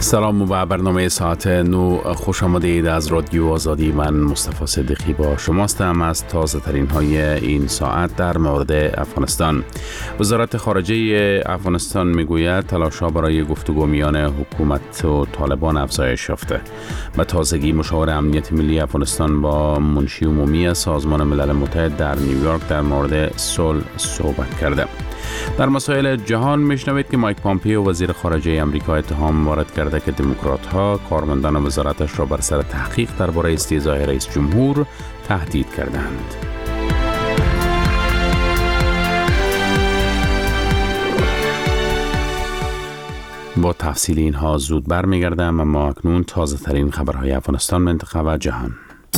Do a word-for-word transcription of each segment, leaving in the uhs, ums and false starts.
سلام و برنامه ساعت نو خوش آمدید از رادیو آزادی. من مصطفی صدیقی با شماستم از تازه ترین های این ساعت در مورد افغانستان. وزارت خارجه افغانستان میگوید تلاش‌ها برای گفتگو میان حکومت و طالبان افزایش یافته. به تازگی مشاور امنیت ملی افغانستان با منشی عمومی سازمان ملل متحد در نیویورک در مورد صلح صحبت کرده. در مسائل جهان میشنوید که مایک پامپیو وزیر خارجه آمریکا اتهام وارد کرده که دموکرات‌ها کارمندان وزارتش را بر سر تحقیق درباره استیضاح رئیس جمهور تهدید کردند. با تفصیل اینها زود برمیگردم، اما اکنون تازه ترین خبرهای افغانستان، منطقه و جهان.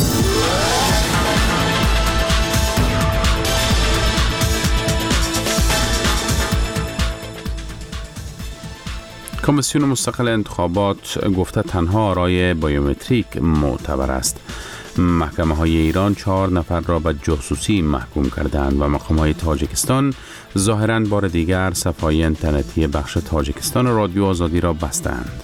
کمیسیون مستقل انتخابات گفته تنها آرای بیومتریک معتبر است. محکمه های ایران چهار نفر را به جاسوسی محکوم کردند و مقام های تاجیکستان ظاهراً بار دیگر صفحه اینترنتی بخش تاجیکستان رادیو آزادی را بستند.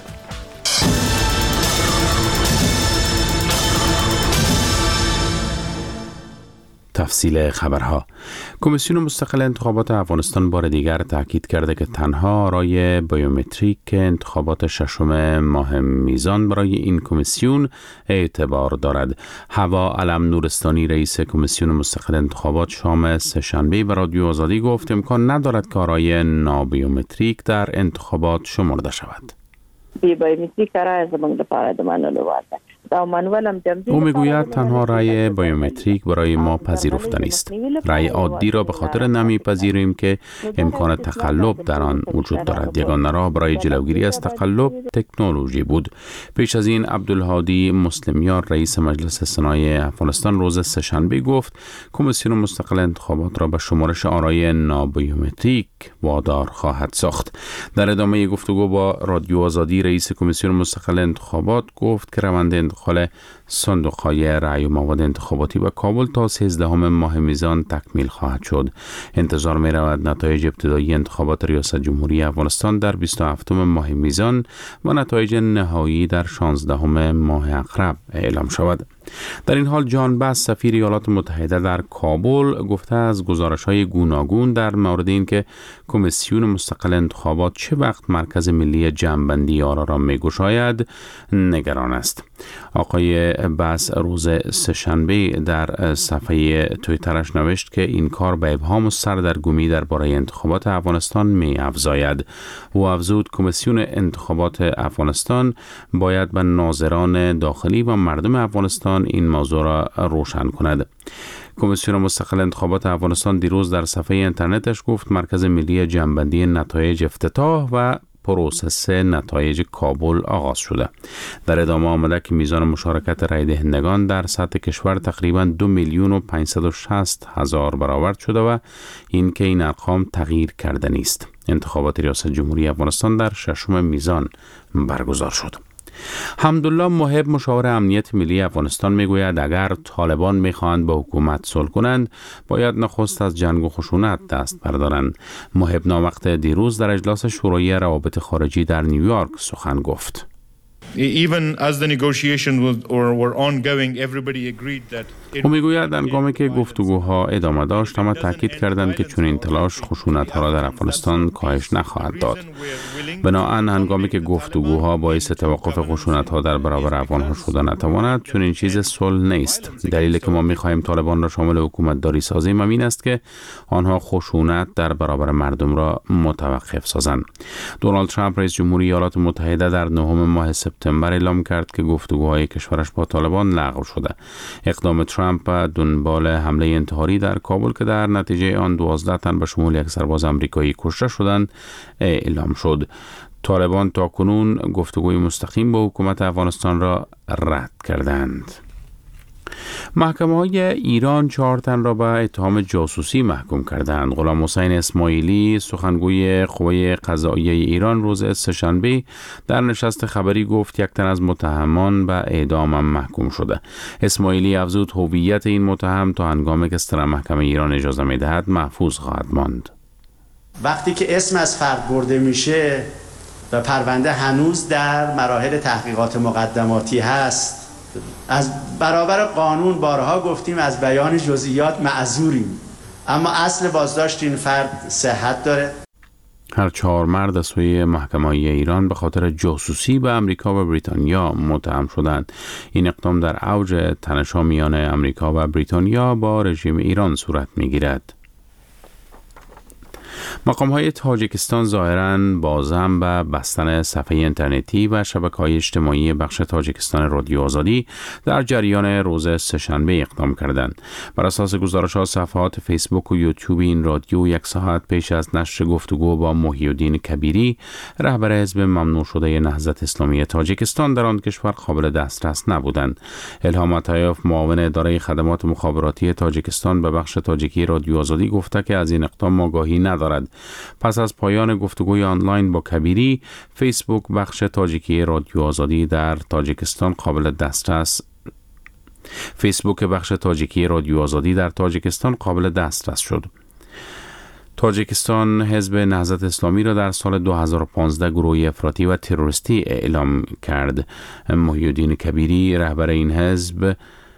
تفصیل خبرها. کمیسیون مستقل انتخابات افغانستان بار دیگر تاکید کرده که تنها آرای بیومتریک انتخابات ششم ماه میزان برای این کمیسیون اعتبار دارد. هوا علم نورستانی رئیس کمیسیون مستقل انتخابات شام سه‌شنبه به رادیو آزادی گفت امکان ندارد که آرای نابیومتریک در انتخابات شمرده شود. بی بیومتریک رای زمانگ دپاره دمانلو وارده. او میگوید تنها رای بیومتریک برای ما پذیرفته نیست. رای عادی را به خاطر نمیپذیریم که امکان تقلب در آن وجود دارد. یگانه راه برای جلوگیری از تقلب تکنولوژی بود. پیش از این عبدالهادی مسلمیار رئیس مجلس سنای افغانستان روز سه‌شنبه گفت کمیسیون مستقل انتخابات را به شمارش آرای نابیومتریک وادار خواهد ساخت. در ادامه گفتگو با رادیو آزادی رئیس کمیسیون مستقل انتخابات گفت که روند انتقال صندوق‌های رأی و مواد انتخاباتی به کابل تا سیزدهم ماه میزان تکمیل خواهد شد. انتظار می رود نتایج ابتدایی انتخابات ریاست جمهوری افغانستان در بیست و هفتم ماه میزان و نتایج نهایی در شانزدهم ماه عقرب اعلام شود. در این حال جان بس سفیر ایالات متحده در کابل گفته از گزارش‌های گوناگون در مورد اینکه کمیسیون مستقل انتخابات چه وقت مرکز ملی جمع‌بندی آرا را می‌گشاید نگران است. آقای بس روز سه‌شنبه در صفحه توییترش نوشت که این کار به ابهام و سردرگمی درباره انتخابات افغانستان می‌افزاید. او افزود کمیسیون انتخابات افغانستان باید به ناظران داخلی و مردم افغانستان این موضوع را روشن کند. کمیسیون مستقل انتخابات افغانستان دیروز در صفحه اینترنتش گفت مرکز ملی جمع‌بندی نتایج افتتاح و پروسس نتایج کابل آغاز شده. در ادامه آمده که میزان مشارکت رای دهندگان در سطح کشور تقریباً دو میلیون و پانصد و شصت هزار برآورد شده و این که این ارقام تغییر کرده نیست. انتخابات ریاست جمهوری افغانستان در ششم میزان برگزار شد. حمدالله محب مشاور امنیت ملی افغانستان میگوید اگر طالبان میخواهند با حکومت صلح کنند باید نخست از جنگ و خشونت دست بردارند. محب ناموقت دیروز در اجلاس شورای روابط خارجی در نیویورک سخن گفت. او میگوید هنگامی که گفتگوها ادامه داشت همه تاکید کردند که چون این تلاش خشونت‌ها را در افغانستان کاهش نخواهد داد. بنابراین هنگامی که گفتگوها باعث توقف خشونت‌ها در برابر افغان‌ها شده نتواند چون این چیز صلح نیست. دلیلی که ما می‌خواهیم طالبان را شامل حکومت داری سازیم همین است که آنها خشونت در برابر مردم را متوقف سازند. دونالد ترامپ رئیس جمهوری ایالات متحده در نهم ماه سپتامبر اعلام کرد که گفتگوهای کشورش با طالبان لغو شده. اقدام ترامپ دنبال حمله انتحاری در کابل که در نتیجه آن دوازده تن به شمول یک سرباز آمریکایی کشته شدند اعلام شد. طالبان تاکنون گفتگوی مستقیم با حکومت افغانستان را رد کردند. محکمه های ایران چهار تن را به اتهام جاسوسی محکوم کردند. غلام حسین اسماعیلی سخنگوی قوه قضاییه ایران روز سه‌شنبه در نشست خبری گفت یک تن از متهمان به اعدام محکوم شده. اسماعیلی افزود هویت این متهم تا هنگامی که ستر محکمه ایران اجازه می‌دهد محفوظ خواهد ماند. وقتی که اسم از فرد برده میشه و پرونده هنوز در مراحل تحقیقات مقدماتی هست. از برابر قانون بارها گفتیم از بیان جزئیات معذوریم، اما اصل بازداشت این فرد صحت داره. هر چهار مرد از سوی محکمه ایران به خاطر جاسوسی به امریکا و بریتانیا متهم شدند. این اقدام در اوج تنش‌ها میان امریکا و بریتانیا با رژیم ایران صورت می‌گیرد. مقام‌های تاجیکستان ظاهراً با ذم به بستن صفحه اینترنتی و شبکه‌های اجتماعی بخش تاجیکستان رادیو آزادی در جریان روز سه‌شنبه اقدام کردند. بر اساس گزارش‌ها صفحات فیسبوک و یوتیوب این رادیو یک ساعت پیش از نشر گفتگو با محی الدین کبیری، رهبر حزب ممنوع شده نهضت اسلامی تاجیکستان در آن کشور قابل دسترس نبودند. الهام عطایف معاون اداره خدمات مخابراتی تاجیکستان به بخش تاجیکی رادیو آزادی گفته که از این اقدام آگاهی ندارد. پس از پایان گفتگوی آنلاین با کبیری، فیسبوک بخش تاجیکی رادیو آزادی در تاجیکستان قابل دسترس فیسبوک بخش تاجیکی رادیو آزادی در تاجیکستان قابل دسترس شد. تاجیکستان حزب نهضت اسلامی را در سال دو هزار و پانزده گروهی افراطی و تروریستی اعلام کرد. محی الدین کبیری رهبر این حزب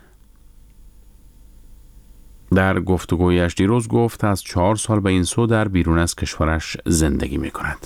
در گفتگویش دیروز گفت از چهار سال به این سو در بیرون از کشورش زندگی می کند.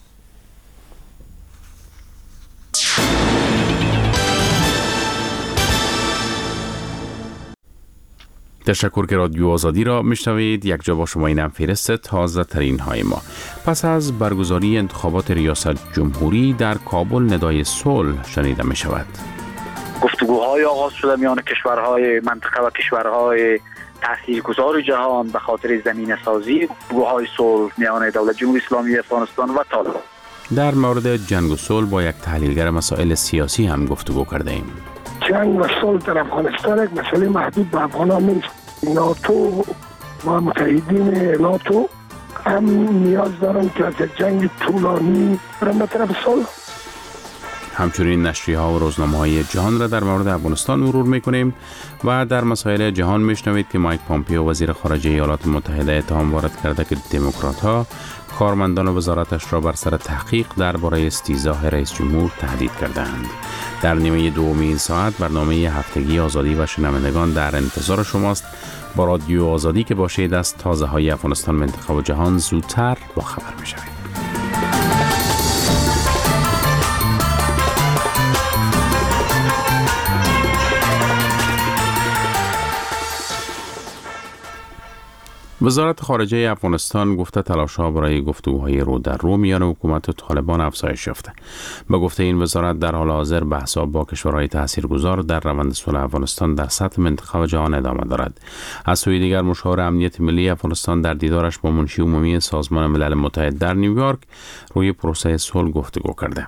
تشکر که رادیو آزادی را میشنوید. یک جا با شما اینم فهرست تازه ترین های ما. پس از برگزاری انتخابات ریاست جمهوری در کابل ندای صلح شنیده می شود. گفتگوهای آغاز شده میان کشورهای منطقه و کشورهای تاثیرگذار جهان به خاطر زمینه سازی گفتگوهای صلح میان دولت جمهوری اسلامی افغانستان و طالبان. در مورد جنگ و صلح با یک تحلیلگر مسائل سیاسی هم گفتگو کرده ایم. جنگ و صلح در افغانستان یک مسئله محدود به افغانان نیست. ناتو و متحدین ناتو هم نیاز دارند که از جنگ طولانی برن به طرف صلح. همچنین نشریه‌ها و روزنامه‌های جهان را در مورد افغانستان مرور می‌کنیم و در مسائل جهان می‌شنوید که مایک پامپیو وزیر خارجه ایالات متحده اتهام وارد کرده که دموکرات‌ها کارمندان وزارتش را بر سر تحقیق درباره استیضاح رئیس جمهور تهدید کردند. در نیمه دوم این ساعت برنامه هفتگی آزادی و شنوندگان در انتظار شماست. با رادیو آزادی که باشید از تازه‌های افغانستان، منطقه و جهان زودتر با خبر می‌شوید. وزارت خارجه افغانستان گفته تلاش‌ها برای گفتگوهای رو در رو میان حکومت و طالبان افزایش یافته. به گفته این وزارت در حال حاضر بحث‌ها با کشورهای تاثیرگذار در روند صلح افغانستان در سطح منطقه و جهان ادامه دارد. از سوی دیگر مشاور امنیت ملی افغانستان در دیدارش با منشی عمومی سازمان ملل متحد در نیویورک روی پروسه صلح گفتگو کرده.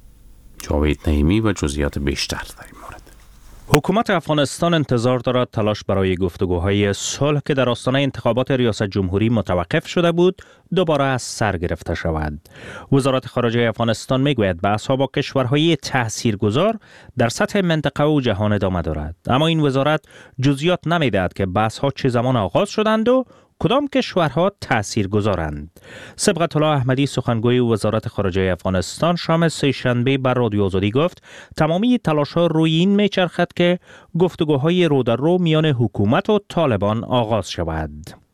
جاوید نعیمی و جزئیات بیشتر در این مورد. حکومت افغانستان انتظار دارد تلاش برای گفتگوهای صلح که در آستانه انتخابات ریاست جمهوری متوقف شده بود دوباره از سر گرفته شود. وزارت خارجه افغانستان میگوید بحث‌ها با کشورهای تاثیرگذار در سطح منطقه و جهان ادامه دارد، اما این وزارت جزئیات نمیدهد که بحث‌ها چه زمان آغاز شدند و کدام کشورها تاثیرگذارند. صبغت الله احمدی سخنگوی وزارت خارجه افغانستان شام سه‌شنبه بر رادیو آزادی گفت تمامی تلاش‌ها روی این میچرخد که گفتگوهای رو در رو میان حکومت و طالبان آغاز شود.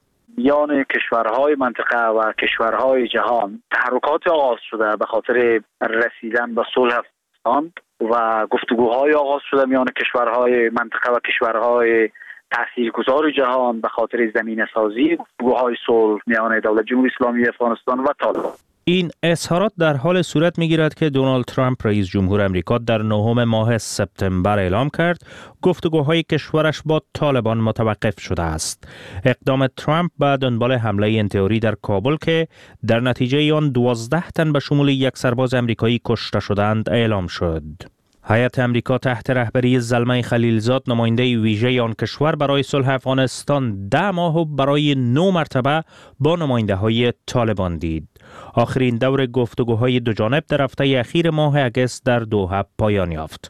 میان کشورهای منطقه و کشورهای جهان تحرکات آغاز شده به خاطر رسیدن به صلح افغانستان و گفتگوهای آغاز شده میان کشورهای منطقه و کشورهای تاثیرگذار جهان به خاطر زمینه سازی گفتگوهای صلح میان دولت جمهوری اسلامی افغانستان و طالبان. این اظهارات در حال صورت می‌گیرد که دونالد ترامپ رئیس جمهور آمریکا در نهم ماه سپتامبر اعلام کرد گفتگوهای کشورش با طالبان متوقف شده است. اقدام ترامپ به دنبال حمله انتحاری در کابل که در نتیجه آن دوازده تن به شمول یک سرباز آمریکایی کشته شدند اعلام شد. هیئت امریکا تحت رهبری زلمه خلیلزاد نماینده ویژه آن کشور برای صلح افغانستان ده ماه برای نو مرتبه با نماینده های طالبان دید. آخرین دور گفتگوهای دو جانب در هفته اخیر ماه اگست در دوحه پایان یافت.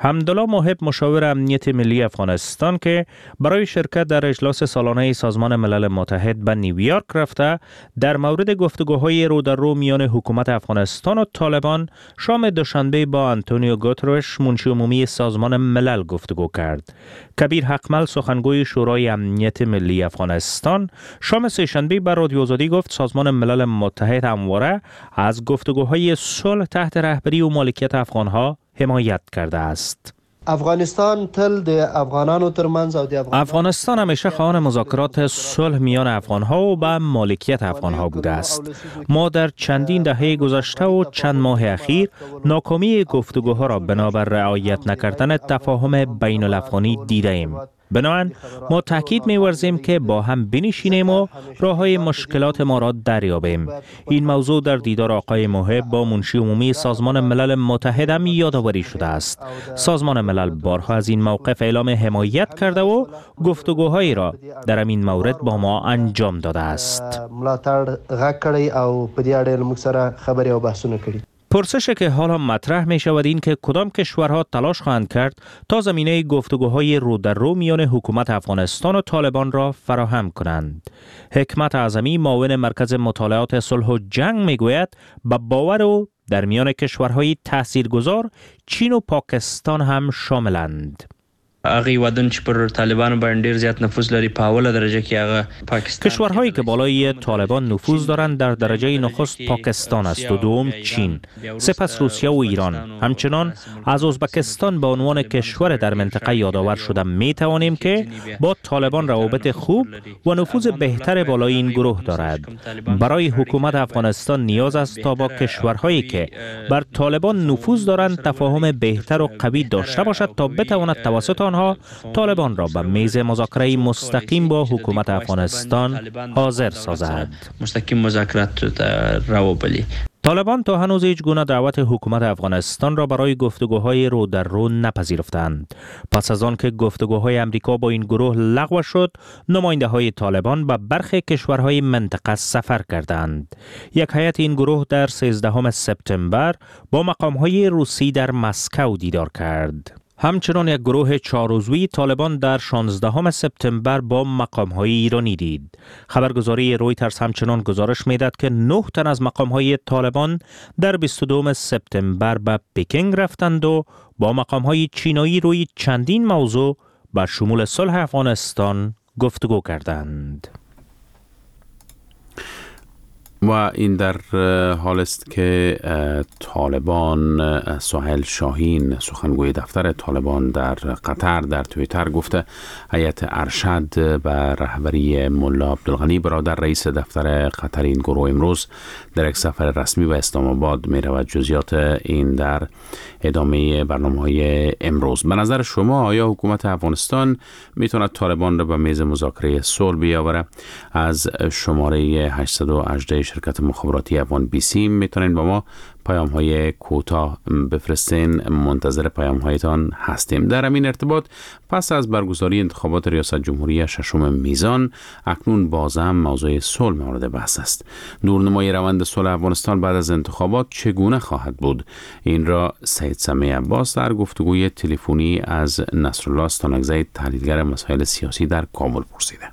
حمدالله موهب مشاور امنیت ملی افغانستان که برای شرکت در اجلاس سالانه سازمان ملل متحد به نیویورک رفته در مورد گفتگوهای رو در رو میان حکومت افغانستان و طالبان شام دوشنبه با آنتونیو گوترش منشی عمومی سازمان ملل گفتگو کرد. کبیر حقمل سخنگوی شورای امنیت ملی افغانستان شام سه‌شنبه بر رادیو آزادی گفت سازمان ملل متحد همواره از گفتگوهای صلح تحت رهبری و مالکیت افغانها حمایت کرده است. افغانستان تل د افغانانو ترمنځ او د افغانستان همیشه خواهان مذاکرات صلح میان افغانها و به مالکیت افغانها بوده است. ما در چندین دهه گذشته و چند ماه اخیر ناکامی گفتگوها را بنابر رعایت نکردن تفاهم بین الافغانی دیده ایم. بنابراین ما تاکید می‌ورزیم که با هم بنشینیم و راه‌های مشکلات ما را دریابیم. این موضوع در دیدار آقای موهب با منشی عمومی سازمان ملل متحد هم یادآوری شده است. سازمان ملل بارها از این موقف اعلام حمایت کرده و گفتگوهایی را در این مورد با ما انجام داده است. ملاتړ غږ کړی او په دې اړه موږ سره خبرې او بحثونه کړي. پرسش که حالا مطرح می شود این که کدام کشورها تلاش خواهند کرد تا زمینه گفتگوهای رو در رو میان حکومت افغانستان و طالبان را فراهم کنند. حکمت اعظمی معاون مرکز مطالعات صلح و جنگ می گوید به باور او در میان کشورهای تاثیرگذار چین و پاکستان هم شاملند. هغه ودن چې پر طالبانو باندې ډیر زیات نفوذ لري په اوله درجه کې هغه پاکستان. کشورهایی که بالای طالبان نفوذ دارند در درجه نخست پاکستان است و دوم چین، سپس روسیه و ایران. همچنان از ازبکستان به عنوان کشور در منطقه یادآور شده می توانیم که با طالبان روابط خوب و نفوذ بهتر بالای این گروه دارد. برای حکومت افغانستان نیاز است تا با کشورهایی که بر طالبان نفوذ دارند تفاهم بهتر و قوی داشته باشد تا بتواند توسط آنها طالبان را به میز مذاکره مستقیم با حکومت افغانستان حاضر سازد. مستقیم مذاکرات را ببلی. طالبان تا هنوز هیچ گونه دعوت حکومت افغانستان را برای گفتگوهای رو در رو نپذیرفتند. پس از آن که گفتگوهای امریکا با این گروه لغو شد، نماینده های طالبان به برخی کشورهای منطقه سفر کردند. یک هیئت این گروه در سیزدهم سپتامبر با مقامهای روسی در مسکو دیدار کرد. همچنان یک گروه چهار عضوی طالبان در شانزدهم سپتامبر با مقام‌های ایرانی دید. خبرگزاری رویترز همچنان گزارش می‌دهد که نه تن از مقام‌های طالبان در بیست و دوم سپتامبر به پکینگ رفتند و با مقام‌های چینایی روی چندین موضوع به شمول صلح افغانستان گفتگو کردند. و این در حال است که طالبان، سهیل شاهین سخنگوی دفتر طالبان در قطر در توییتر گفته هیئت ارشد به رهبری ملا عبدالغنی برادر رئیس دفتر قطر این گروه امروز در یک سفر رسمی به اسلام آباد می رود. جزئیات این در ادامه برنامه‌های امروز. به نظر شما آیا حکومت افغانستان میتواند طالبان را به میز مذاکره صلح بیاوره؟ از شماره هشتصد و هجده شرکت مخابراتی افغان بی سی میتونین با ما پیام های کوتاه بفرستین. منتظر پیام هایتان هستیم. در همین ارتباط پس از برگزاری انتخابات ریاست جمهوری ششم میزان اکنون بازم موضوع صلح مورد بحث است. دورنمای روند صلح افغانستان بعد از انتخابات چگونه خواهد بود؟ این را سید سمیع عباس در گفتگوی تلفنی از نصرالله استانکزی تحلیلگر مسائل سیاسی در کابل پرسیده.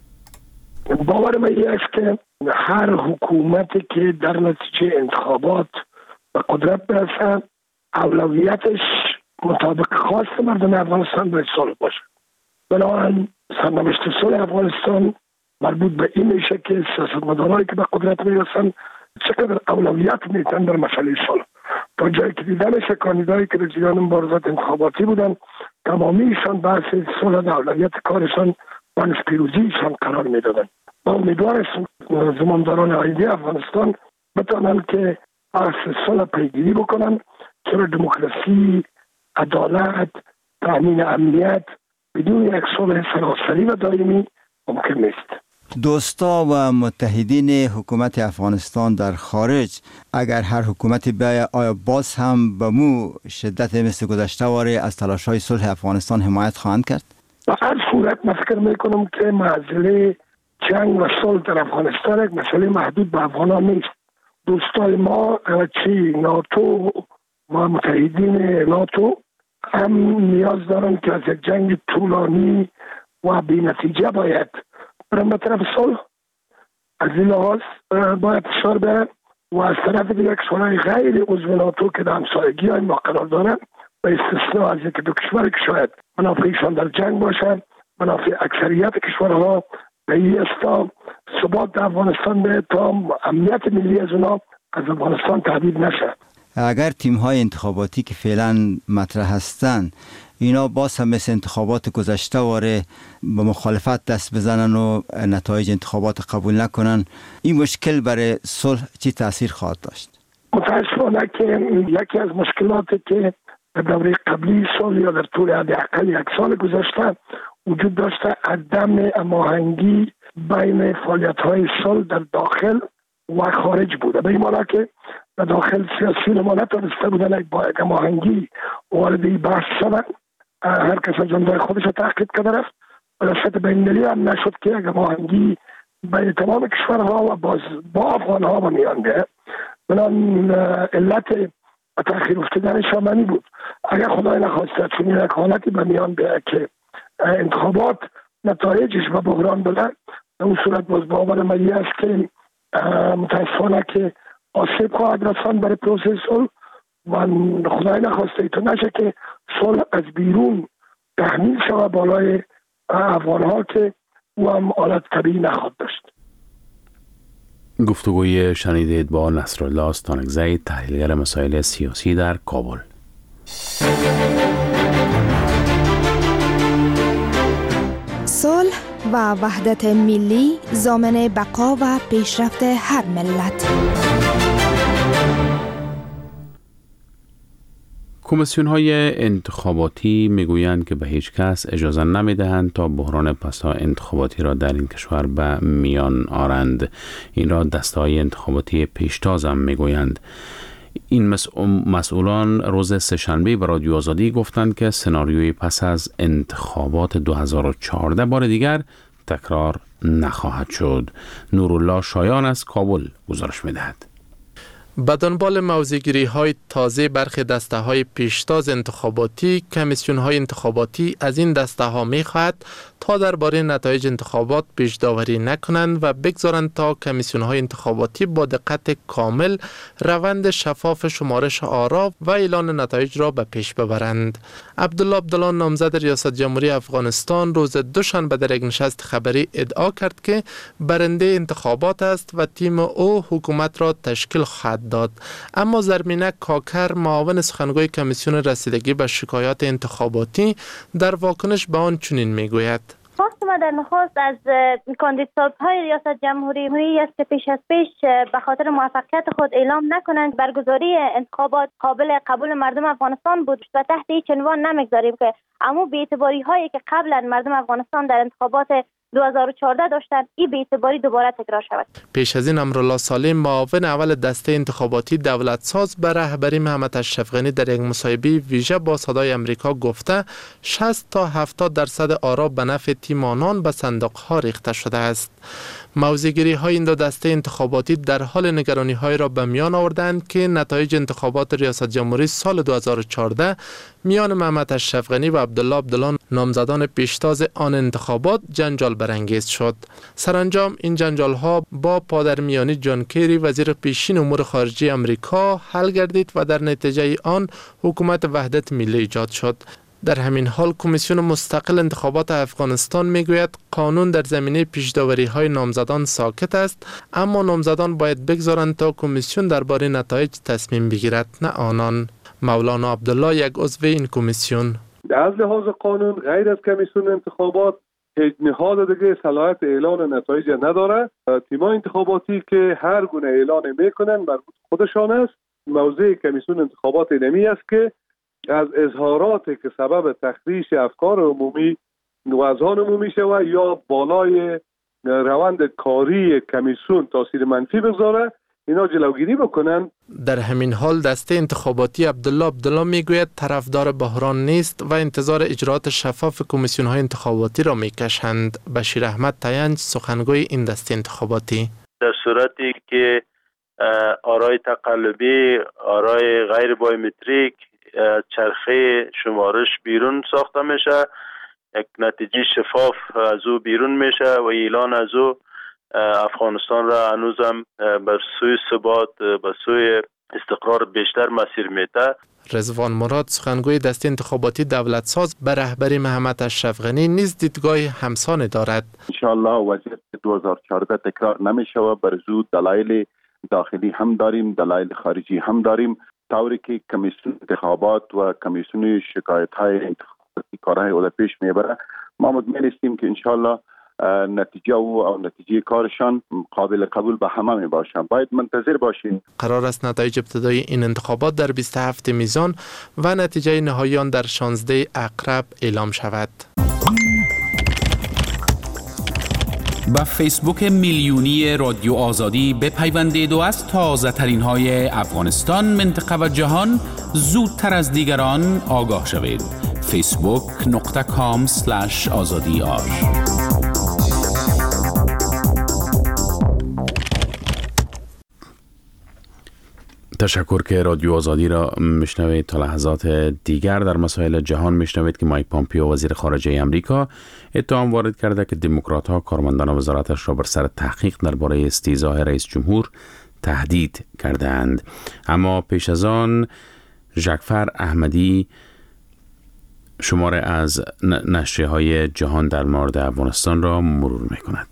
باور من است که هر حکومتی که در نتیجه انتخابات به قدرت برسه اولویتش مطابق خواست مردم افغانستان باید صلح باشه. بنابراین سرنوشت صلح افغانستان مربوط به این میشه که سیاستمدارایی که به قدرت میرسن چقدر اولویت میتن در مسئله صلح. تا جایی که دیده میشه کاندیدایی که در جریان مبارزات انتخاباتی بودن تمامیشان بحث صلح در اولویت کارشان و پیروزیشان قرار میدادن. ما امیدواریم زمامداران آینده افغانستان بتوانند که بحث صلح پیگیری بکنن، چرا دموکراسی، عدالت، تامین امنیت بدون یک صلح سراسری و دائمی ممکن نیست. دوستا و متحدین حکومت افغانستان در خارج اگر هر حکومتی بیاید آیا باز هم به مو شدت مثل گذشته واری از تلاش‌های صلح افغانستان حمایت خواهند کرد؟ به هر صورت من فکر میکنم که مسئله جنگ و صلح در افغانستان یک مسئله محدود به افغانان نیست. دوستای ما چی ناتو و متحدین ناتو هم نیاز دارن که از یک جنگ طولانی و بی نتیجه باید برن به طرف صلح. از این لحاظ باید فشار برن و از طرف دیگه کشورهای غیر عضو ناتو که در همسایگی های ما قرار دارن به استثناء از یک دو کشور که شاید منافعشان در جنگ باشن، منافع اکثریت کشورها به این استا ثبات در افغانستان به تا امنیت ملی از اونا از افغانستان تهدید نشه. اگر تیم های انتخاباتی که فعلا مطرح هستند اینا باز هم مثل انتخابات گذشته واره به مخالفت دست بزنن و نتایج انتخابات قبول نکنن، این مشکل برای صلح چی تاثیر خواهد داشت؟ متاسفانه که یکی از مشکلاتی که در دوره قبلی صلح یا در طول حداقل یک سال گذشته وجود داشته عدم هماهنگی بین فعالیت‌های صلح در داخل و خارج بوده. به این معنی که در داخل سیاسیون ما نتونسته بودن با یک هماهنگی وارد این بحث شدن، هر کس از جنبه خودش رو تحقیق کرده رفت و در سطح بین‌المللی هم نشد که یک هماهنگی بین تمام کشورها و باز با افغان‌ها به میان بیاید. بنابراین علت تأخیر افتادن شامنی بود. اگر خدای نخواسته چنین یک حالتی به میان بیاید که انتخابات نتایجش به بحران بده، در اون صورت باز باور من است که متاسفانه که آسیب خواهد رساند برای پروسه صلح و خدای نخواسته تو نشه که صلح از بیرون تحمیل شود بالای افغان‌ها که او هم حالت طبیعی نخواهد داشت. گفتگوی شنیدید با نصرالله استانکزی، تحلیلگر مسائل سیاسی در کابل. صلح و وحدت ملی ضامن بقا و پیشرفت هر ملت. کمیسیون‌های انتخاباتی میگویند که به هیچ کس اجازه نمیدهند تا بحران پسا انتخاباتی را در این کشور به میان آرند. این را دسته‌های انتخاباتی پیشتاز هم میگویند. این مسئولان روز سه‌شنبه به رادیو آزادی گفتند که سناریوی پس از انتخابات دو هزار و چهارده بار دیگر تکرار نخواهد شد. نورالله شایان از کابل گزارش می‌دهد. به دنبال موضع‌گیری های تازه برخی دسته های پیشتاز انتخاباتی، کمیسیون های انتخاباتی از این دسته ها می خواهد تا درباره نتایج انتخابات پیش داوری نکنند و بگذارند تا کمیسیون های انتخاباتی با دقت کامل روند شفاف شمارش آرا و اعلان نتایج را به پیش ببرند. عبدالله عبدالله نامزد ریاست جمهوری افغانستان روز دوشنبه در یک نشست خبری ادعا کرد که برنده انتخابات است و تیم او حکومت را تشکیل خواهد داد. اما زرمینه کاکر، معاون سخنگوی کمیسیون رسیدگی به شکایات انتخاباتی، در واکنش به آن چنین میگوید: خواست ما در نخست از کاندیدات‌های ریاست جمهوری است که پیش از پیش به خاطر موفقیت خود اعلام نکنند برگزاری انتخابات قابل قبول مردم افغانستان بود و تحت هیچ عنوان نمیگذاریم که اما بی‌اعتباری هایی که قبلا مردم افغانستان در انتخابات دو هزار و چهارده داشتند این بی‌اعتباری دوباره تکرار شود. پیش از این امرالله سالم، معاون اول دسته انتخاباتی دولت ساز به رهبری محمد اشرف غنی در یک مصاحبه ویژه با صدای امریکا گفته شصت تا هفتاد درصد آرا به نفع تیم آنان به صندوق ها ریخته شده است. موضع‌گیری های این دو دسته انتخاباتی در حال نگرانی های را به میان آوردند که نتایج انتخابات ریاست جمهوری سال دو هزار و چهارده میان محمد اشرف غنی و عبدالله عبدالله نامزدان پیشتاز آن انتخابات جنجال برانگیز شد. سرانجام این جنجال ها با پادرمیانی جان کری وزیر پیشین امور خارجه امریکا حل گردید و در نتیجه آن حکومت وحدت ملی ایجاد شد. در همین حال کمیسیون مستقل انتخابات افغانستان میگوید قانون در زمینه پیش‌داوری های نامزدان ساکت است، اما نامزدان باید بگذارند تا کمیسیون درباره نتایج تصمیم بگیرد، نه آنان. مولانا عبدالله یک عضو این کمیسیون: از لحاظ قانون غیر از کمیسیون انتخابات هیچ نهاد دیگه صلاحیت اعلان نتایج نداره. تیم‌های انتخاباتی که هر گونه اعلان میکنن مربوط خودشان است. موضع کمیسیون انتخابات اینمی است که از اظهاراتی که سبب تخریش افکار عمومی و اذهان عمومی شود یا بالای روند کاری کمیسیون تاثیر منفی بگذاره، اینا جلوگیری بکنن. در همین حال دسته انتخاباتی عبدالله عبدالله میگوید طرفدار بحران نیست و انتظار اجرات شفاف کمیسیون های انتخاباتی را میکشند. بشیر احمد تاینج، سخنگوی این دسته انتخاباتی: در صورتی که آرای تقلبی، آرای غیر بایومتریک چرخه شمارش بیرون ساخته میشه، یک نتیجه شفاف از او بیرون میشه و اعلان از او افغانستان را هنوزم بر سوی ثبات، بر سوی استقرار بیشتر مسیر میده. رضوان مراد سخنگوی دسته انتخاباتی دولت ساز به رهبری محمد اشرف غنی نیز دیدگاه همسان دارد. انشاءالله وضعیت دو هزار و چهارده تکرار نمیشه و بر زود دلایل داخلی هم داریم، دلایل خارجی هم داریم، طوری که کمیسیون انتخابات و کمیسیون شکایت های انتخاباتی کارهای او پیش میبره. ما مطمئن هستیم که انشاءالله نتیجه او او نتیجه کارشان قابل قبول به همه می باشند. باید منتظر باشیم. قرار است نتایج ابتدایی این انتخابات در بیست و هفتم میزان و نتیجه نهایی آن در شانزدهم عقرب اعلام شود. با فیسبوک میلیونی رادیو آزادی بپیوندید و از تازه ترین های افغانستان، منطقه و جهان زودتر از دیگران آگاه شوید. فیسبوک نقطه کام سلش آزادی آر. تشکر که رادیو آزادی را میشنوید. تا لحظات دیگر در مسائل جهان میشنوید که مایک پامپیو وزیر خارجه امریکا اتهام وارد کرده که دموکرات‌ها کارمندان وزارتش را بر سر تحقیق درباره استیضاح رئیس جمهور تهدید کردند. اما پیش از آن ژکفر احمدی شماره از نشریه‌های جهان در مورد افغانستان را مرور می‌کند.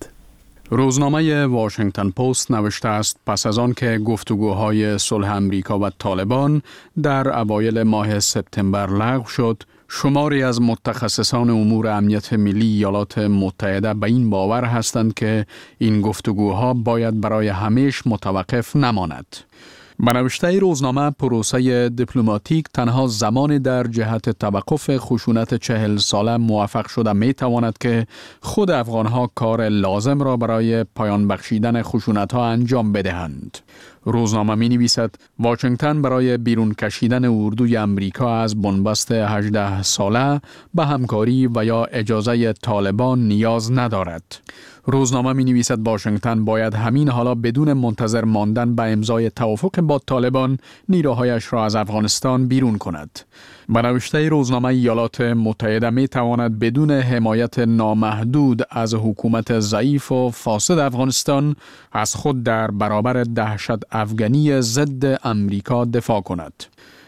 روزنامه واشنگتن پست نوشته است پس از آن که گفتگوهای صلح امریکا و طالبان در اوایل ماه سپتامبر لغو شد، شماری از متخصصان امور امنیت ملی ایالات متحده به این باور هستند که این گفتگوها باید برای همیشه متوقف نماند. به نوشته روزنامه، پروسه دیپلماتیک تنها زمانی در جهت توقف خشونت چهل ساله موفق شده می تواند که خود افغانها کار لازم را برای پایان بخشیدن خشونت ها انجام بدهند. روزنامه می نویسد واشنگتن برای بیرون کشیدن اردوی امریکا از بنبست هجده ساله به همکاری و یا اجازه طالبان نیاز ندارد. روزنامه می نویسد واشنگتن باید همین حالا بدون منتظر ماندن به امضای توافق با طالبان نیروهایش را از افغانستان بیرون کند. به نوشته روزنامه، ایالات متحده می تواند بدون حمایت نامحدود از حکومت ضعیف و فاسد افغانستان از خود در برابر دهشت افغانی ضد امریکا دفاع کند.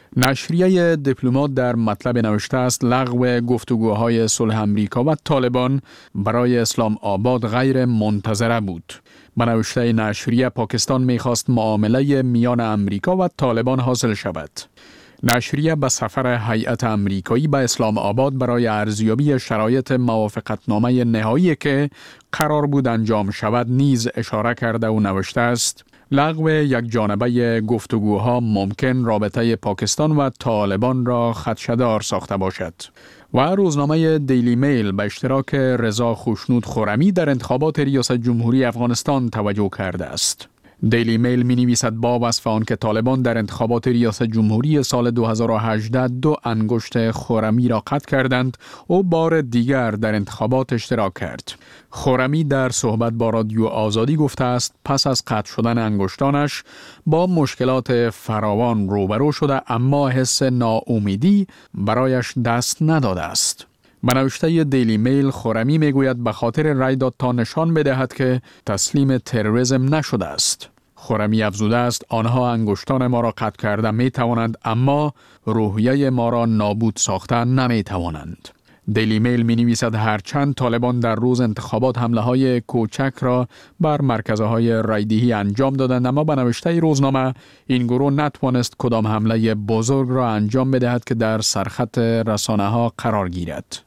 نشریه دیپلمات در مطلب نوشته است لغو گفتگوهای صلح امریکا و طالبان برای اسلام آباد غیر منتظره بود. به نوشته نشریه، پاکستان می‌خواست معامله میان امریکا و طالبان حاصل شود. نشریه به سفر هیئت امریکایی به اسلام آباد برای ارزیابی شرایط موافقتنامه نهایی که قرار بود انجام شود نیز اشاره کرده و نوشته است لغو یک جانبه گفتگوها ممکن رابطه پاکستان و طالبان را خدشه‌دار ساخته باشد. و روزنامه دیلی میل به اشتراک رضا خوشنود خرمی در انتخابات ریاست جمهوری افغانستان توجه کرده است. دیلی میل می نویسد با وصف آن که طالبان در انتخابات ریاست جمهوری سال دو هزار و هجده دو انگشت خرمی را قطع کردند و بار دیگر در انتخابات اشتراک کرد. خرمی در صحبت با رادیو آزادی گفته است پس از قطع شدن انگشتانش با مشکلات فراوان روبرو شده، اما حس ناامیدی برایش دست نداده است. به نوشته دیلی میل، خرمی میگوید به خاطر رای داد تا نشان بدهد که تسلیم تروریسم نشده است. خرمی افزوده است آنها انگشتان ما را قطع کرده می توانند، اما روحیه ما را نابود ساخته نمی توانند. دیلی میل می نویسد هرچند طالبان در روز انتخابات حمله های کوچک را بر مرکزهای رایدهی انجام دادند، اما به نوشته روزنامه این گروه نتوانست کدام حمله بزرگ را انجام بدهد که در سرخط رسانه ها قرار گیرد.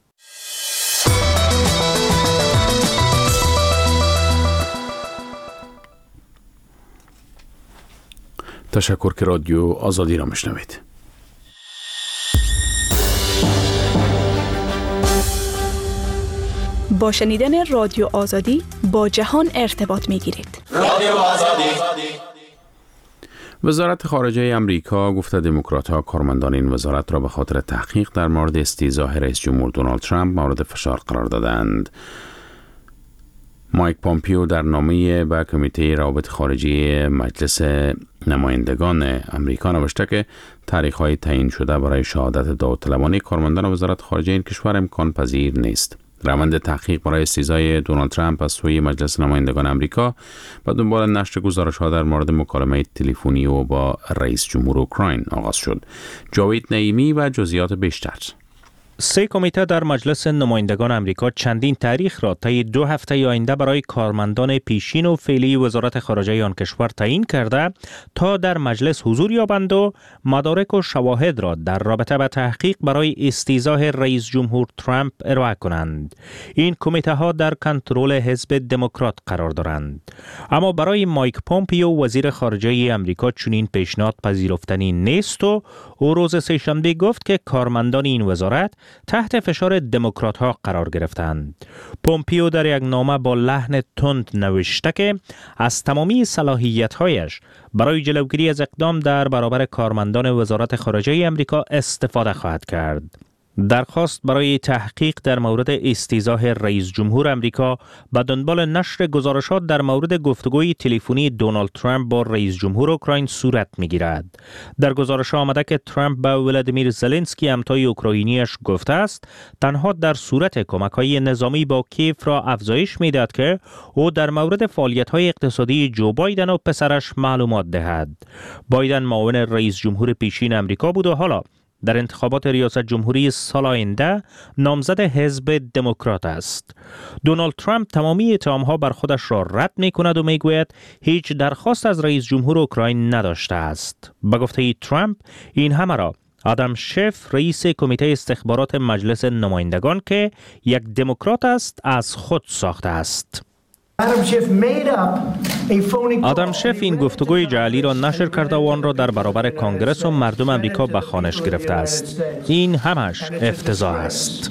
تشکر که رادیو آزادی را میشنوید. با شنیدن رادیو آزادی با جهان ارتباط میگیرید. رادیو آزادی. وزارت خارجه امریکا گفته دموکرات‌ها کارمندان این وزارت را به خاطر تحقیق در مورد استیضاح رئیس جمهور دونالد ترامپ مورد فشار قرار دادند. مایک پامپیو در نامه به کمیته روابط خارجی مجلس نمایندگان امریکا نوشته که تاریخ‌های تعیین شده برای شهادت داوطلبانه کارمندان وزارت خارجه این کشور امکان پذیر نیست. روند تحقیق برای استیضاح دونالد ترامپ از سوی مجلس نمایندگان امریکا به دنبال نشر گزارش‌ها در مورد مکالمه تلفنی او با رئیس جمهور اوکراین آغاز شد. جاوید نعیمی و جزئیات بیشتر. سه کمیته در مجلس نمایندگان امریکا چندین تاریخ را طی دو هفته آینده برای کارمندان پیشین و فعلی وزارت خارجه آن کشور تعیین کرده تا در مجلس حضور یابند و مدارک و شواهد را در رابطه با تحقیق برای استیضاح رئیس جمهور ترامپ ارائه کنند. این کمیته ها در کنترل حزب دموکرات قرار دارند. اما برای مایک پامپیو وزیر خارجه امریکا چنین پیشنهاد پذیرفتنی نیست و او روز سه‌شنبه گفت که کارمندان این وزارت تحت فشار دموکرات ها قرار گرفتند. پومپیو در یک نامه با لحن تند نوشته که از تمامی صلاحیت هایش برای جلوگیری از اقدام در برابر کارمندان وزارت خارجه امریکا استفاده خواهد کرد. درخواست برای تحقیق در مورد استیضاح رئیس جمهور امریکا به دنبال نشر گزارشات در مورد گفتگوی تلفنی دونالد ترامپ با رئیس جمهور اوکراین صورت می‌گیرد. در گزارش آمده که ترامپ به ولادیمیر زلنسکی همتای اوکراینیش گفته است تنها در صورت کمک‌های نظامی با کیف را افزایش می‌دهد که او در مورد فعالیت‌های اقتصادی جو بایدن و پسرش معلومات دهد. بایدن معاون رئیس جمهور پیشین امریکا بود و حالا در انتخابات ریاست جمهوری سال آینده نامزد حزب دموکرات است. دونالد ترامپ تمامی اتهام‌ها بر خودش را رد می‌کند و می‌گوید هیچ درخواست از رئیس جمهور اوکراین نداشته است. به گفته ترامپ این همه را آدم شف رئیس کمیته استخبارات مجلس نمایندگان که یک دموکرات است از خود ساخته است. آدم شف این گفتگوی جعلی را نشر کرده و آن را در برابر کانگرس و مردم امریکا به خوانش گرفته است. این همش افتضاح است.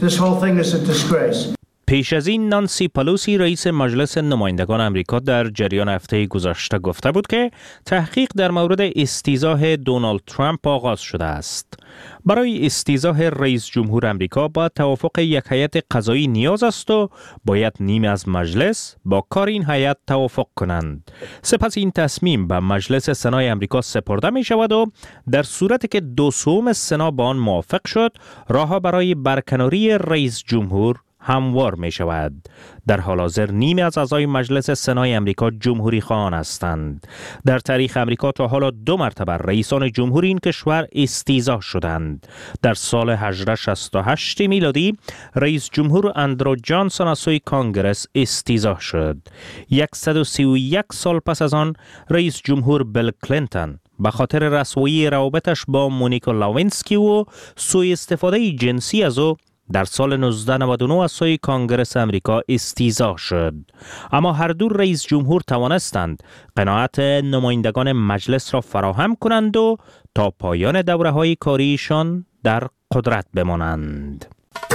پیش از این نانسی پلوسی رئیس مجلس نمایندگان امریکا در جریان هفته گذشته گفته بود که تحقیق در مورد استیضاح دونالد ترامپ آغاز شده است. برای استیضاح رئیس جمهور امریکا با توافق یک هیئت قضایی نیاز است و باید نیمه از مجلس با کار این هیئت توافق کنند. سپس این تصمیم به مجلس سنای امریکا سپرده می شود و در صورتی که دو سوم سنا با آن موافق شد راه برای برکناری رئیس جمهور هموار می شود. در حال حاضر نیمی از اعضای مجلس سنای امریکا جمهوری خواهان هستند. در تاریخ امریکا تا حالا دو مرتبه رئیسان جمهوری این کشور استیضاح شدند. در سال هزار و هشتصد و شصت و هشت میلادی رئیس جمهور اندرو جانسون از سوی کانگرس استیضاح شد. صد و سی و یک سال پس از آن رئیس جمهور بیل کلینتون به خاطر رسوایی روابطش با مونیکا لاوینسکی و سوء استفاده جنسی از او در سال نوزده نود و نه از سوی کانگرس امریکا استیضاح شد. اما هر دو رئیس جمهور توانستند قناعت نمایندگان مجلس را فراهم کنند و تا پایان دوره‌های کاریشان در قدرت بمانند.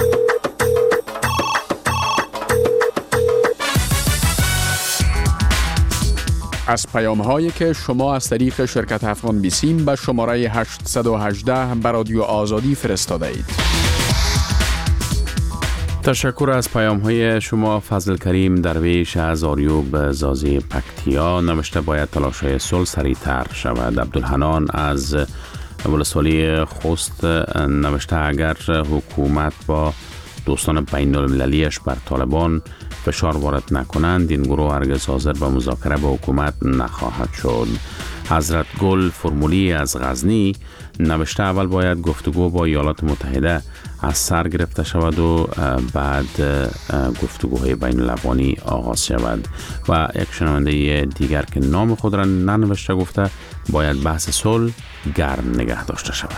از پیام هایی که شما از طریق شرکت افغان بیسیم به شماره هشت یک هشت به رادیو آزادی فرستاده اید. تشکر از پیام های شما. فضل کریم درویش از آریوب زازی پکتیا نوشته باید تلاش های صلح سریعتر شود. عبدالحنان از ولسوالی خوست نوشته اگر حکومت با دوستان بین المللیش بر طالبان فشار وارد نکنند این گروه هرگز حاضر به مذاکره با حکومت نخواهد شد. حضرت گل فرمولی از غزنی نوشته اول باید گفتگو با ایالات متحده از سر گرفته شود و بعد گفتگوهای بین الاقوانی آغاز شود. و یک شنونده دیگر که نام خود را ننوشته گفته باید بحث صلح گرم نگه داشته شود.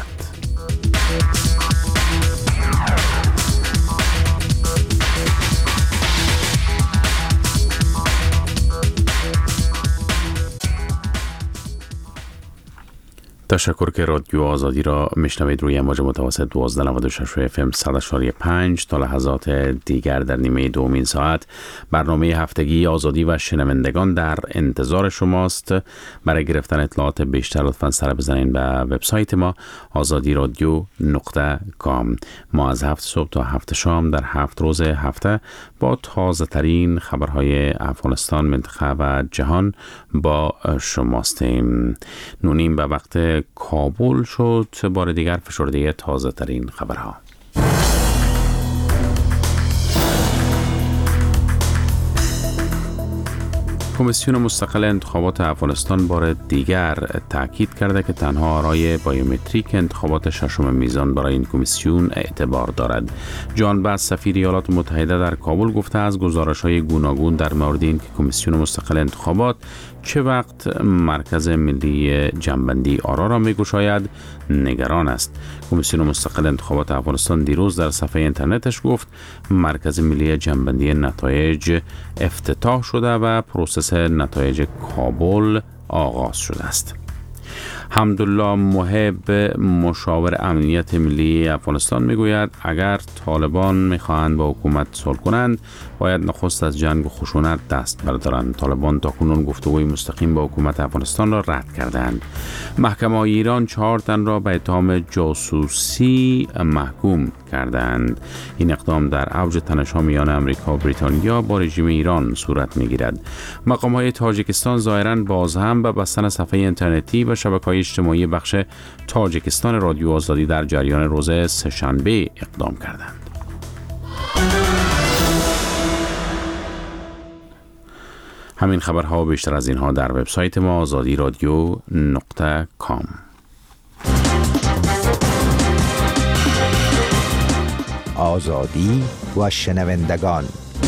تشکر که رادیو آزادی را میشنوید روی امواج متوسط دوازده نود و شش اف ام صد و پنج. تا لحظات دیگر در نیمه دومین ساعت برنامه هفتگی آزادی و شنوندگان در انتظار شماست. برای گرفتن اطلاعات بیشتر لطفاً سر بزنید به وبسایت ما آزادی رادیو نقطه کام. ما از هفت صبح تا هفت شام در هفت روز هفته با تازه ترین خبرهای افغانستان، منطقه و جهان با شماستیم. نونیم به وقت کابل شد. بار دیگر فشرده تازه ترین خبرها. کمیسیون مستقل انتخابات افغانستان بار دیگر تاکید کرده که تنها آرای بایومتریک انتخابات ششم میزان برای این کمیسیون اعتبار دارد. جان باس سفیر ایالات متحده در کابل گفته از گزارش‌های گوناگون در مورد این که کمیسیون مستقل انتخابات چه وقت مرکز ملی جمع‌بندی آرا را می‌گشاید نگران است. کمیسیون مستقل انتخابات افغانستان دیروز در صفحه اینترنتش گفت مرکز ملی جمع‌بندی نتایج افتتاح شده و پروسس نتایج کابل آغاز شده است. حمدالله محب مشاور امنیت ملی افغانستان میگوید اگر طالبان میخواهند با حکومت صلح کنند باید نخست از جنگ و خشونت دست بردارند. طالبان تاکنون گفتگوی مستقیم با حکومت افغانستان را رد کردند. محکمه های ایران چهار تن را به اتهام جاسوسی محکوم کردند. این اقدام در اوج تنش‌ها میان امریکا و بریتانیا با رژیم ایران صورت میگیرد. مقام های تاجیکستان ظاهراً باز هم به بستن صفحه اینترنتی و شبکه‌های اجتماعی بخش تاجیکستان رادیو آزادی در جریان روز سه‌شنبه اقدام کردند. همین خبرها و بیشتر از اینها در وبسایت ما آزادی رادیو نقطه کام. آزادی و شنوندگان.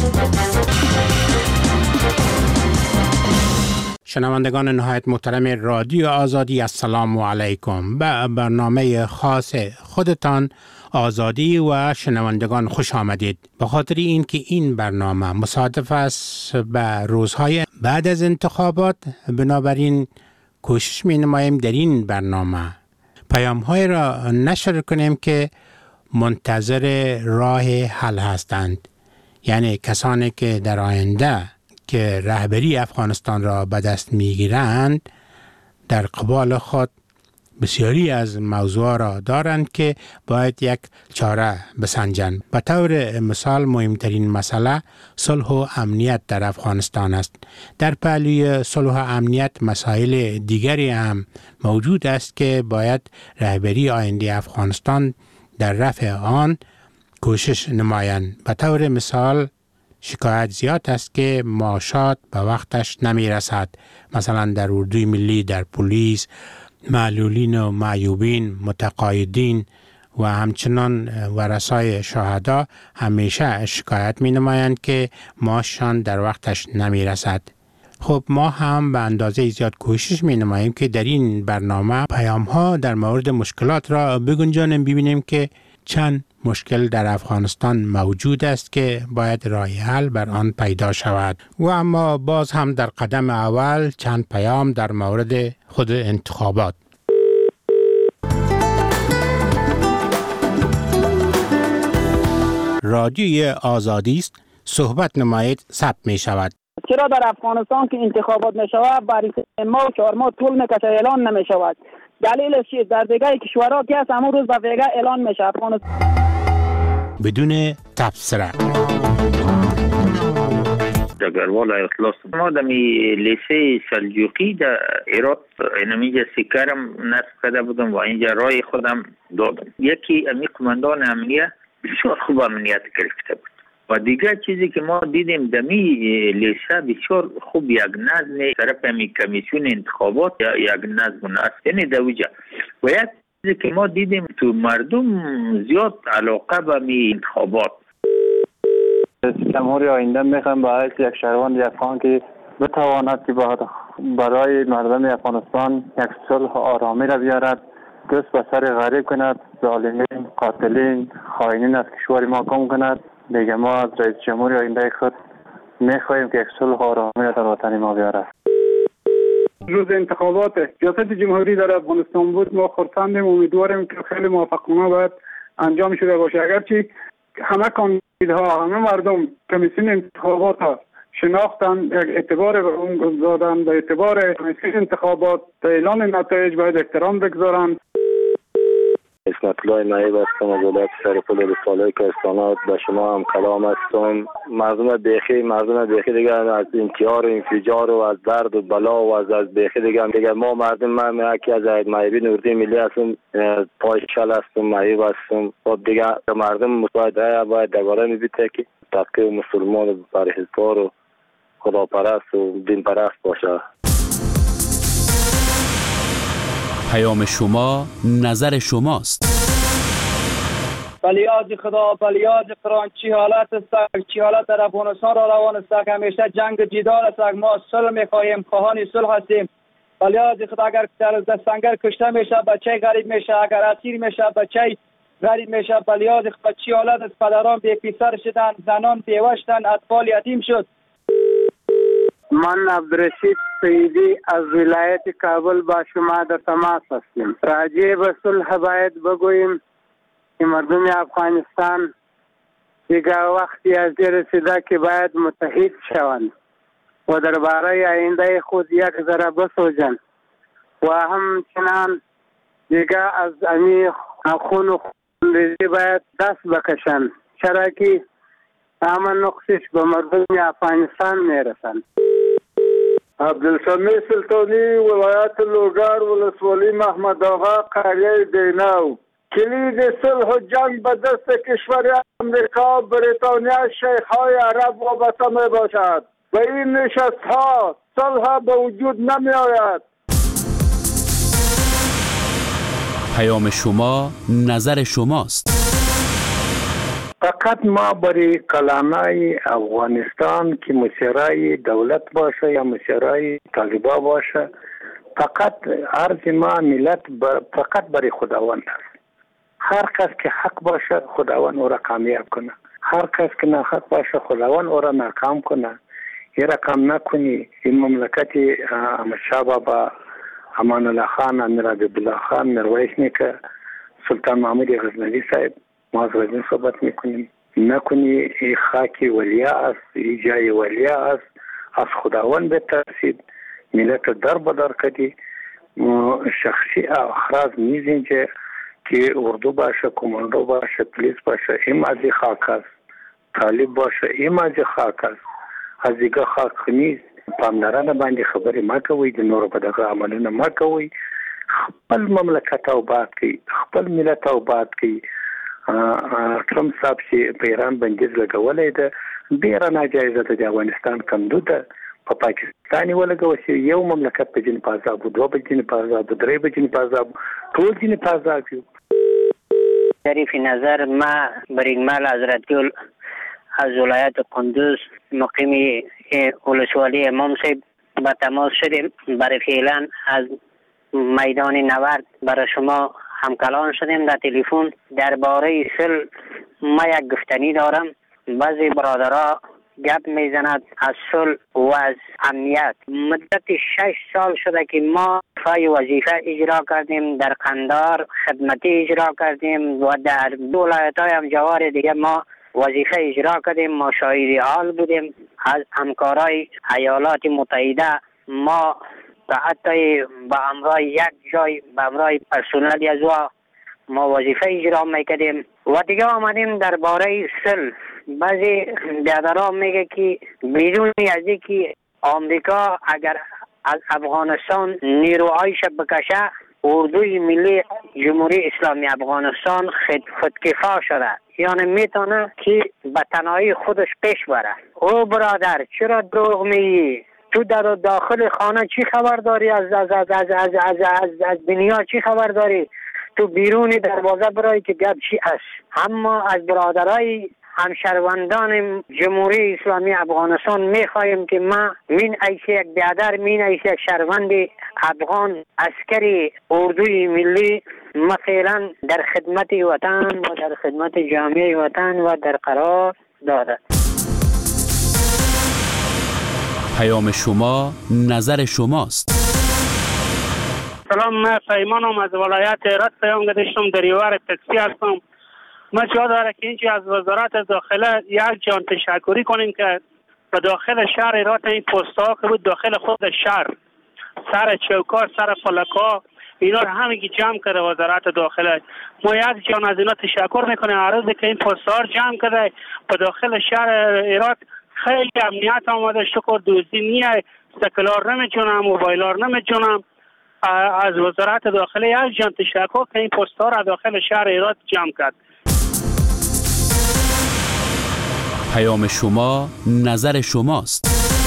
شنوندگان نهایت محترم رادیو آزادی، السلام علیکم. به برنامه خاص خودتان آزادی و شنوندگان خوش آمدید. به خاطر اینکه این برنامه مصادف است به روزهای بعد از انتخابات، بنابراین کوشش می نماییم در این برنامه پیام های را نشر کنیم که منتظر راه حل هستند، یعنی کسانی که در آینده که رهبری افغانستان را به دست میگیرند در قبال خود بسیاری از موضوع را دارند که باید یک چاره بسنجند. به طور مثال مهمترین مسئله صلح و امنیت در افغانستان است. در پهلوی صلح و امنیت مسائل دیگری هم موجود است که باید رهبری آینده افغانستان در رفع آن کوشش نمایند. به طور مثال شکایت زیاد است که معاشات به وقتش نمی رسد. مثلا در اردوی ملی، در پلیس، معلولین و معیوبین، متقاعدین و همچنان ورثای شهدا همیشه شکایت می نمایند که معاششان در وقتش نمی رسد. خب ما هم به اندازه زیاد کوشش می نماییم که در این برنامه پیام ها در مورد مشکلات را بگنجانیم، ببینیم که چند مشکل در افغانستان موجود است که باید راه حل بر آن پیدا شود. و اما باز هم در قدم اول چند پیام در مورد خود انتخابات. رادیوی آزادی است، صحبت نمایید ثبت می شود. چرا در افغانستان که انتخابات می شود برای سه ماه و چهار ماه طول میکشه اعلان نمی شود؟ دلیلش چیست؟ در دیگه کشورها که هست همون روز به ویگه اعلان میشه. افغانستان بدون تبصره. دگروال اطلاس ما دمی لیسه سلجوقی در عراق اینمیجا سیکرم نصب کرده بودم و اینجا رای خودم دادم. یکی امی قماندان امنیه بسیار خوب امنیت گرفته بود و دیگر چیزی که ما دیدیم دمی لیسه بسیار خوب یک نظم طرف امی کمیسیون انتخابات یا یک نظم نصب یعنی دوجه و یک چیزی که ما دیدیم تو مردم زیاد علاقه به می انتخابات. جمهوری آینده میخوام با حیث یک شهروند افغان که بتواند که برای مردم افغانستان یک صلح و آرامی را بیارد، دست به سر غریب کند، ظالمین، قاتلین، خائنین از کشور ما کم کند. دیگه ما از رئیس جمهوری آینده خود میخواهیم که یک صلح و آرامی را در وطن ما بیارد. روز انتخابات ریاست جمهوری در افغانستان بود، ما خرسندیم، امیدواریم که خیلی موفقانه باید انجام شده باشه. اگرچه همه کاندیداها، همه مردم کمیسیون انتخابات ها شناختن، اعتبار به اون گذاشتن، به اعتبار کمیسیون انتخابات به اعلان نتایج باید احترام بگذارن. اسمت الله نایب هستم از ولایت سرپل رساله کهستان. به شما هم کلام هستم. مردم بیخی مردم بیخی دیگه از انتحار و انفجار و از درد و بلا و از از بیخی دیگه دیگه ما مردم من یکی از مایبی نوردی ملی هستم، پای چل هستم، مایب هستم. خب دیگه مردم متوجه باید دوباره میبیته که تقی مسلمان و پرهیزگار و خداپرست و دین پرست باشه. پیام شما نظر شماست. بلیاد خدا، بلیاد قرآن، چی حالت است، چی حالت در افغانستان را روان است که همیشه جنگ جدال است. ما صلح میخواهیم، خواهان صلح هستیم. بلیاد خدا اگر در سنگر کشته میشه بچه غریب میشه، اگر اسیر میشه بچه غریب میشه. بلیاد خدا چی حالت است، پدران بی پسر شدن، زنان بیوه شدن، اطفال یتیم شد. من عبدالرشید سیدی از ولایت کابل با شما در تماس هستیم. راجع به صلح باید بگوییم که مردم افغانستان دیگر وقتی از این رسیده که باید متحد شوند و درباره آینده خود یک ذره بسوزند و همچنان دیگر از امی خون و خونریزی باید دست بکشند، چرا که همه نقصش به مردم افغانستان میرسند. عبدالسمیع سلطانی، ولایت لوگار، ولسوالی محمد آقا، قریه دیناو. کلید صلح و جنگ به دست کشور امریکا، بریتانیا، شیخ‌های عرب وابسته می باشد و این نشست‌ها صلح به وجود نمی آید. پیام شما نظر شماست. فقط ما برای کلانای افغانستان که مسیرای دولت باشه یا مسیرای طالبا باشه، فقط عرض ما ملت فقط برای خداوند است. هر کس که حق باشه خداوند او را کامیاب کنه، هر کس که ناحق باشه خداوند او را ناکام کنه. این رقم نکنی این مملکت احمد شاه بابا، امان الله خان، امیر حبیب الله خان، میرویس نیکه، سلطان محمود غزنوی صاحب، ما از غزنی صحبت میکنیم. نکنی ای خاکی ولیا است، ای جای ولیا است، از خداوند بترسید، ملت در بدر کدی. شخصی اخراج نیز اینجا که اردو باشه، کماندو باشه، پلیس باشه، این از خاک است، طالب باشه این از خاک است، از دیگه خاک نیست. پاملرانه باندې خبرې ما کوي، د نورو په دغه عملونه ما کوي. خپل مملکت آباد کړئ، خپل ملت آباد کړئ. ټرمپ صاحب چې په ایران بندیز لګولی ده ډېره ناجایزه ده، د افغانستان کندو ده. په پاکستان یې ولګوه چې یو مملکت په جنې په عذاب و، دوه په جنې په عذاب و، درې په جنې په عذاب و، ټول جنې په عذاب یو. شریف نظر، ما بریدمل حضرتگل از ولایت قندوز مقیم ولسوالی امام صاحب با تماس شدیم. برای فعلا از میدان نورد برای شما همکلام شدیم در تلفن. درباره صلح ما یک گفتنی دارم. بعضی برادرها گپ میزند از صلح و از امنیت. مدت شش سال شده که ما فای وظیفه اجرا کردیم، در قندار خدمتی اجرا کردیم و در دو ولایت‌های هم جوار دیگه ما وظیفه اجرا کردیم. ما شاهد حال بودیم از همکارای ایالات متحده. ما تا حتی با امرای یک جای با امرای پرسونلی از وا ما وظیفه اجرا میکردیم. و دیگه آمدیم درباره صلح. بعضی برادرها میگه که بدون از اینکه آمریکا اگر از افغانستان نیروهایش بکشه، اردوی ملی جمهوری اسلامی افغانستان خود خودکفا شده، یعنی میتونه که به تنهایی خودش پیش بره. او برادر چرا دروغ میگی؟ تو در داخل خانه چی خبر داری؟ از از از از از از, از, از دنیا چی خبر داری؟ تو بیرون دروازه برای که گپ چی است. اما از برادرای همشهروندان جمهوری اسلامی افغانستان میخواهیم که ما من ایسی یک برادر، من ایسی یک شهروند افغان عسکری اردوی ملی، ما فعلا در خدمت وطن و در خدمت جامعه وطن و در قرار دارد. پیام شما نظر شماست. سلام، من پیمانم از ولایت هرات پیام گذاشتم، دریور تاکسی هستم. من جا داره که اینجا از وزارت داخله یک جان تشکری کنیم که به داخل شهر هرات این پست‌ها که بود داخل خود شهر سر چوکا سر فلکا اینا رو همگی جمع کرده وزارت داخله. ما یک جان از اینا تشکر میکنیم عرضی که این پست‌ها جمع کرده به داخل شهر هرات. خیلی امنیت آماده شکر، دوزی نیه، سکلار نمیجونم، موبایلار نمیجونم. از وزارت داخله یک جان تشکر که این پست‌ها را داخل شهر هرات جمع کرد. پیام شما نظر شماست.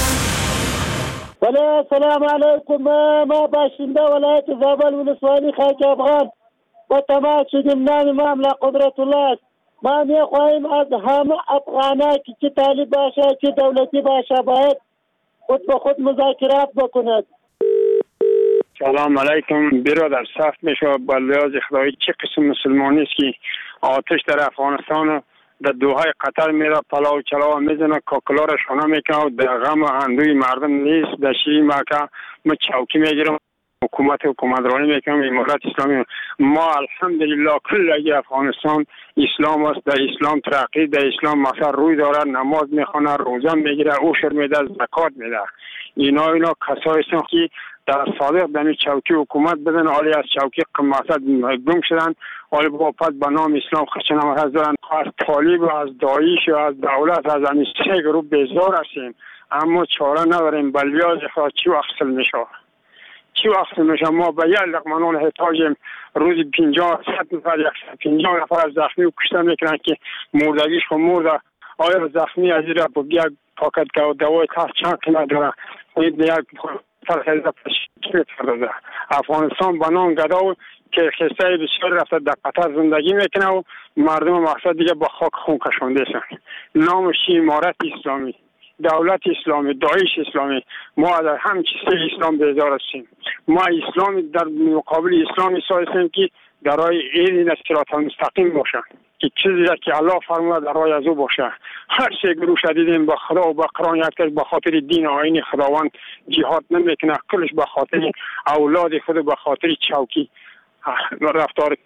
بله، سلام علیکم. ما باشنده ولایت زابل ولسوالی خاک افغان و تماس شدیم نام مملا قدرت الله. ما میخواهیم از همه افغانه که چه طالب باشه چه دولتی باشه باید خود به خود مذاکرات بکند. سلام علیکم برادر، سخت میشه با لحاظ خدایی چه قسم مسلمانی است که آتش در افغانستان در دوهای قطر میره پلاو چلاو میزنه کاکلارش خانه میکنه و در غم و اندوی مردم نیست. در شیری مکه ما چوکی میگیرم، حکومت حکومترانی میکنم، امارت اسلامی. ما الحمدلله کل افغانستان اسلام است، در اسلام ترقی، در اسلام مثلا روی داره، نماز میخونه، روزه میگیره، عشر میده، زکات میده. اینا اینا کسایی هستن که در صادق دمی چوکی حکومت بدن، حالی از چوکی قماست گم شدن، حالی با پس به نام اسلام خشنم هست دارن. از طالب و از داعش و از دولت از همین سه گروه بیزار هستیم، اما چاره نداریم. بلیاز خواهد چی وقت میشه چی وقت میشه ما به یک لقمانان احتاجیم. روزی پینجاه ست نفر یک پینجاه نفر از زخمی و کشته میکنن که مردگیش خود مرده. آیا زخمی از این را با یک پاکت که دوای تحت چند کنه داره یک فرخیزه پشکی پردازه. افغانستان بنان گداو که خسته بسیار رفته در قطر زندگی میکنه و مردم مقصد دیگه با خاک خون کشونده سن. نامش امارت اسلامی، دولت اسلامی، داعش اسلامی. ما در همه چیز اسلام بیزار هستیم. ما اسلامی در مقابل اسلامی سایستیم که در راه این صراط المستقیم باشه، که چیزی را که الله فرموده در راه از او باشه. هر سه گروه شدیدیم با خدا و با قرآن، یک کس به خاطر دین و آیین خداوند جهاد نمیکنه، کلش به خاطر اولاد خود، به خاطر چوکی رفتار.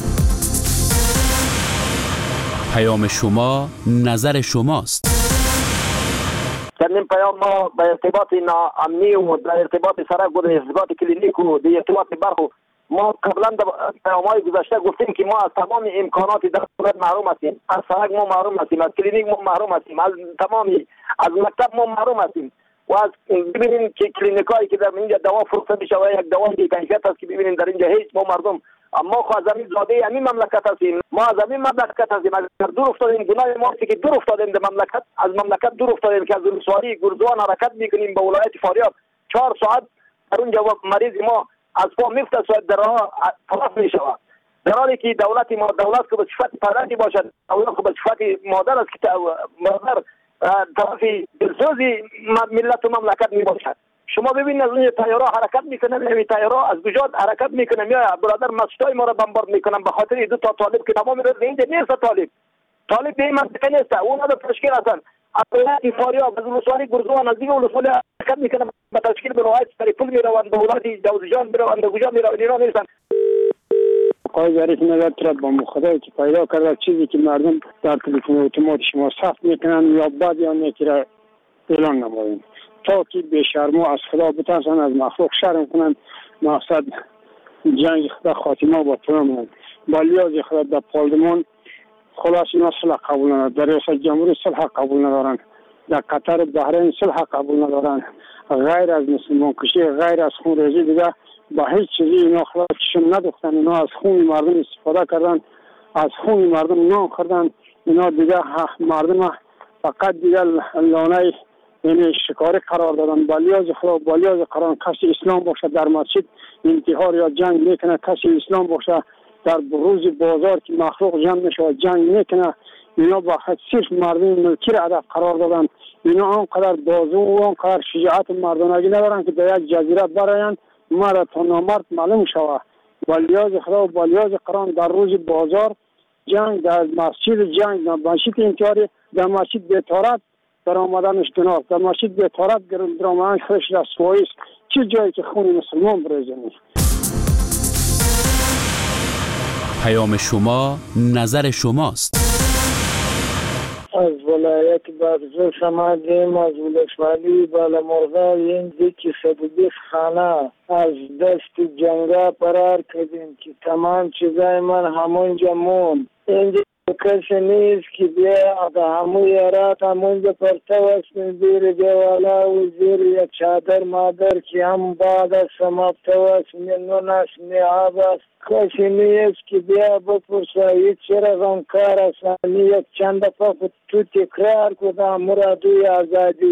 پیام شما نظر شماست. در این پیام ما به ارتباط ناامنی و در ارتباط سرک و در ارتباط کلینیک و در ارتباط برخو ما قبلا در پیام‌های گذشته گفتیم که ما از تمام امکانات دولت محروم هستیم. از سرک ما محروم هستیم، از کلینیک ما محروم هستیم، از تمامی از مکتب ما محروم هستیم. و از ببینیم که کلینیکایی که در اینجا دوا فروخته میشه و یک دوا بی کیفیت است که ببینیم در اینجا هیچ ما مردم اما خو از همین زاده همین مملکت هستیم. ما از همین مملکت هستیم. اگر دور افتادیم گناه ما است که دور افتادیم در مملکت، از مملکت دور افتادیم که از ولسوالی گردوان حرکت میکنیم به ولایت فاریاب. چهار ساعت در اونجا مریض ما از پا میفته در راه طرف میشود، در حالی که دولت ما دولت که به صفت پدری باشد، دولت که به صفت مادر است که مادر طرف دلسوزی ملت و مملکت می باشد. شما ببینید از اون تیارا حرکت میکنن، همین تیارا از گجات حرکت میکنن، یا برادر مسجدای ما را بمبارد میکنن به خاطر دو تا طالب که تمام روز اینجا نیست. طالب طالب به این منطقه نیست، اونا در تشکیل هستن. از ولایت فاریاب از ولسوالی گردوان از دیگه ولسوالی حرکت میکنن به تشکیل به ولایت سریپول میروند، به ولایت جوزجان میروند، به گوجا میروند. اینا نیستن. آقای ظریف نظر طلب با خدایی که پیدا کرده چیزی که مردم در تلفن اتومات شما ثبت میکنن یا بعد یا نیکی اعلان نمایید تا که به شرما از خدا بترسن، از مخلوق شرم کنن. مقصد جنگ خدا خاتمه با تمام با لیاز خدا در پارلمان خلاص اینا صلح قبول ندارن، در ریاست جمهوری صلح قبول ندارن، در قطر بحرین صلح قبول ندارن. غیر از مسلمان کشی، غیر از خون ریزی دیگه با هیچ چیزی اینا خلاص چشم ندختن. اینا از خون مردم استفاده کردن، از خون مردم نان خوردن. اینا دیگه مردم فقط دیگه لانه یعنی شکاری قرار دادن. با لیاز خدا با لیاز قرآن کسی اسلام باشه در مسجد انتحار یا جنگ میکنه، کسی اسلام باشه در روز بازار که مخلوق جمع میشه و جنگ میکنه. اینا با صرف مردم ملکی را هدف قرار دادن. اینا آنقدر بازو و آنقدر شجاعت مردانگی ندارن که در یک جزیره براین مرد تا نامرد معلوم شود. با لیاز خدا و با لیاز قرآن در روز بازار جنگ، در مسجد جنگ، در مسجد انتحاری، در مسجد بی‌طهارت در آمدنش گناه، در مسجد بی‌طهارت در آمدنش خودش رسوایی است. چه جایی که خون مسلمان بریزه نیست. پیام شما نظر شماست. از ولایت بادغیس آمدیم، از ولسوالی بالامرغ این دیکی صد و بیست خانه از دست جنگا فرار کردیم که تمام چیزای من همونجا موند. اینجا کسی نیست که بیا همون یارات همونجا پرتو است زیر دیوالا و زیر یک چادر مادر که هم بعد از سماپتو است نون است آب است. کسی نیست که بیا بپرسه هیچ چرا غمکار است. یک چند دفعه تو تکرار کدام مرادوی آزادی